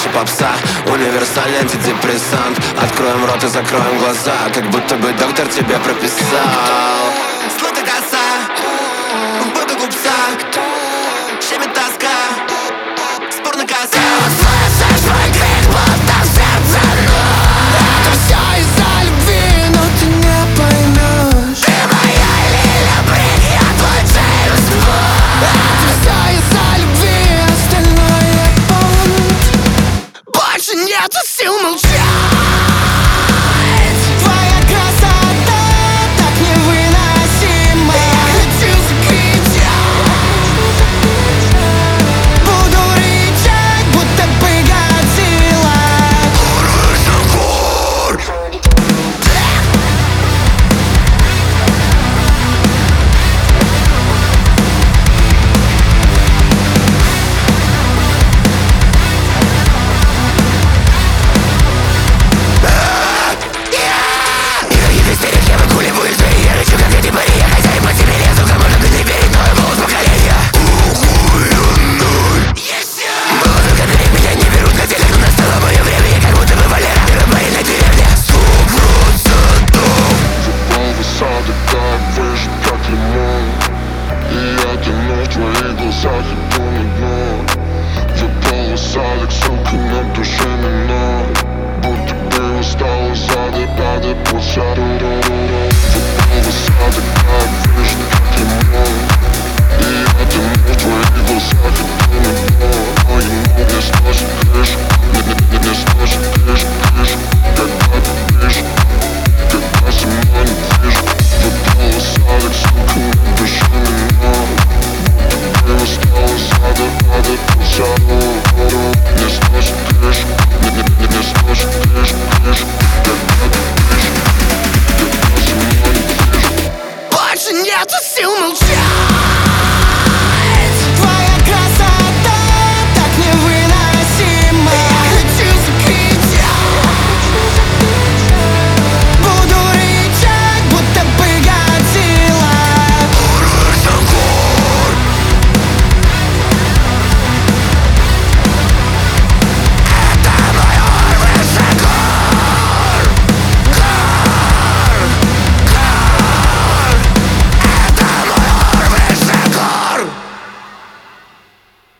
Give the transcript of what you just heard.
наша попса. Универсальный антидепрессант. Откроем рот и закроем глаза, как будто бы доктор тебе прописал. Слыта коса, будто губца, щемит тоска, спорный коса. Свой крик, будто в сердце ночь. Это все из-за любви, но ты не поймешь. Ты моя Лиля Брик, я твой Джеймс Бонд. Это все из-за любви, остальное я помню. Больше нету сил молчать. Твоя красота так невыносима. Я хочу закричать. Буду рычать, будто бы Годзилла. Выпал осадок, ссылка на душе минут. Будто бы устал из-за падает пульсар.